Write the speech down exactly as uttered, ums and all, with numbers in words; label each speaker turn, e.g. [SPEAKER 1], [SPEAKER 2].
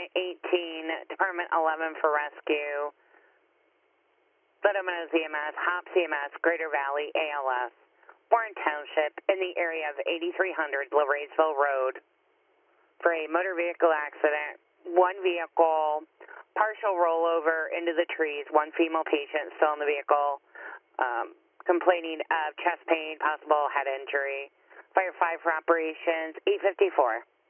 [SPEAKER 1] eighteen, Department eleven for rescue. Little Meadows E M S, HOPS E M S, Greater Valley A L S, Warren Township, in the area of eighty-three hundred Lorraiseville Road for a motor vehicle accident. One vehicle, partial rollover into the trees, one female patient still in the vehicle, um, complaining of chest pain, possible head injury. Fire five for operations, eight fifty-four.